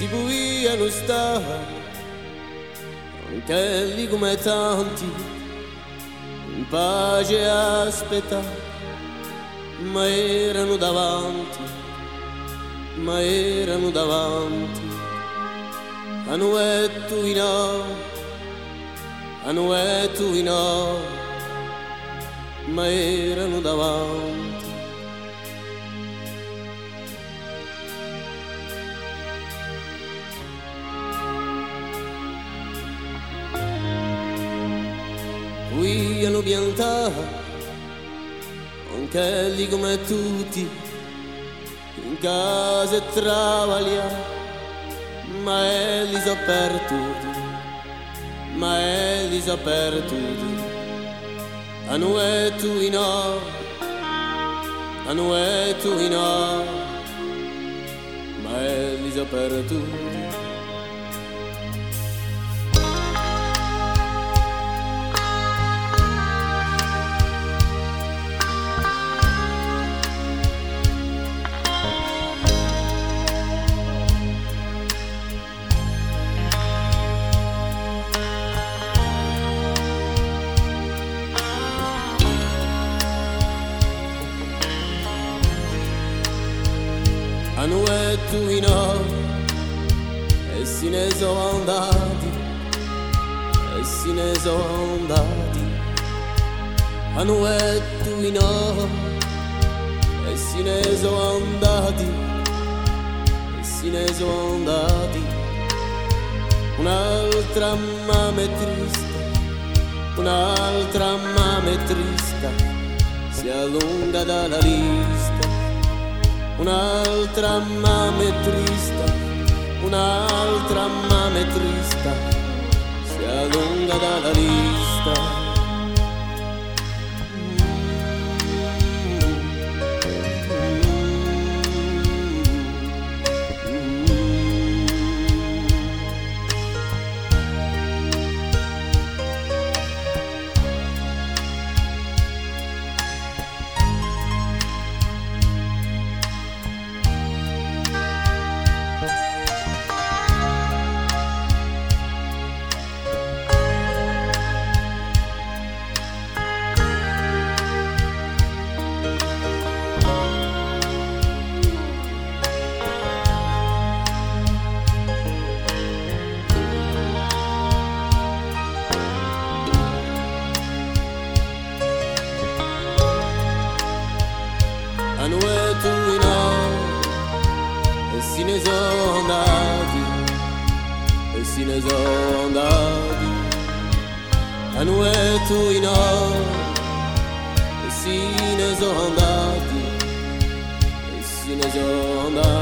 buia non sta, anche lì come tanti, in pace aspetta, ma erano davanti, ma erano davanti, a noi tu in no, a noi tu in no, ma erano davanti. Qui hanno piantato, anche lì come tutti, in casa e travagliare, ma li so perduti, ma li so perduti. A noi tu in no, a noi tu in no, ma li so perduti. A noi tu in no, e se ne sono andati, e se ne sono andati. A noi tu in no, e se ne sono andati, e se ne sono andati. Un'altra mamma è triste, un'altra mamma è triste, si allunga dalla lista. Un'altra mamma è triste, un'altra mamma è triste, si allunga dalla lista. A noi tu in no, e se ne sono andati, e se ne sono andati. A noi tu in no, e se ne sono andati, e se ne sono andati.